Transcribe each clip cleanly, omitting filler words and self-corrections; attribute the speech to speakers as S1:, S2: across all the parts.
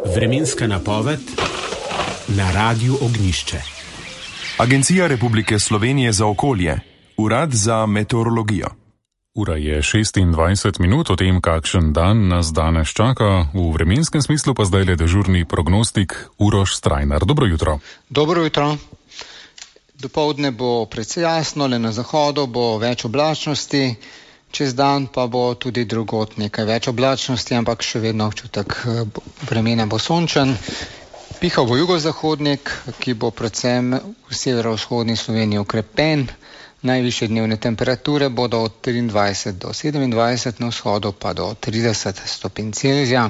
S1: Vremenska napoved na Radiu Ognjišče.
S2: Agencija Republike Slovenije za okolje, Urad za meteorologijo.
S3: Ura je 26 minut, o tem, kakšen dan nas danes čaka. V vremenskem smislu pa zdaj le dežurni prognostik Uroš Strajnar. Dobro jutro.
S4: Dobro jutro. Dopoldne bo precej jasno, le na zahodu bo več oblačnosti, čez dan pa bo tudi drugod nekaj več oblačnosti, ampak še vedno občutek vremena bo sončen. Pihal bo jugozahodnik, ki bo predvsem v severovzhodni Sloveniji okrepen. Najvišje dnevne temperature bodo od 23 do 27, na vzhodu pa do 30 stopinj Celzija.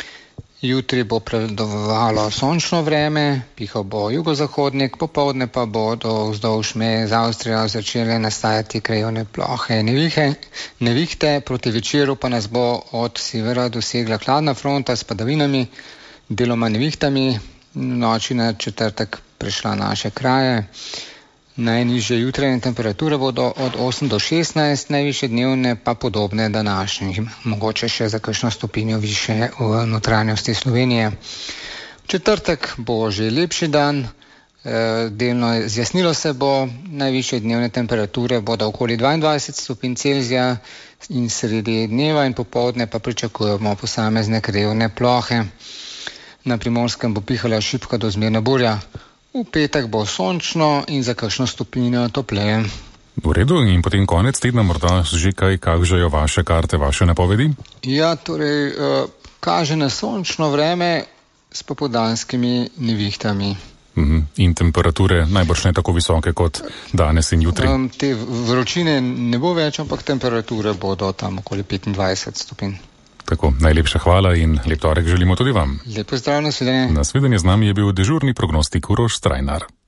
S4: Jutri bo prevladovalo sončno vreme, pihal bo jugozahodnik, popoldne pa bodo vzdolž meje z Avstrijo začele nastajati krajevne plohe nevihte, proti večeru pa nas bo od severa dosegla hladna fronta s padavinami, deloma nevihtami, noči na četrtek prešla naše kraje. Najnižje jutranje temperature bodo od 8 do 16, najvišje dnevne pa podobne današnjim, mogoče še za kakšno stopinjo više v notranjosti Slovenije. V četrtek bo že lepši dan, delno zjasnilo se bo, najvišje dnevne temperature bodo okoli 22 stopinj Celzija in sredi dneva in popoldne pa pričakujemo posamezne krajevne plohe. Na Primorskem bo pihala šibka do zmerna burja. V petek bo sončno in za kakšno stopinjo topleje.
S3: V redu, in potem konec tedna morda že kaj kažejo vaše karte, vaše napovedi?
S4: Ja, torej kaže na sončno vreme s popoldanskimi nevihtami.
S3: In temperature najbrž ne tako visoke kot danes in jutri?
S4: Te vročine ne bo več, ampak temperature bodo tam okoli 25 stopinj.
S3: Tako, najlepša hvala in lep torek želimo tudi vam.
S4: Lepo zdrav, nasvidenje.
S3: Nasvidenje, z nami je bil dežurni prognostik Uroš Strajnar.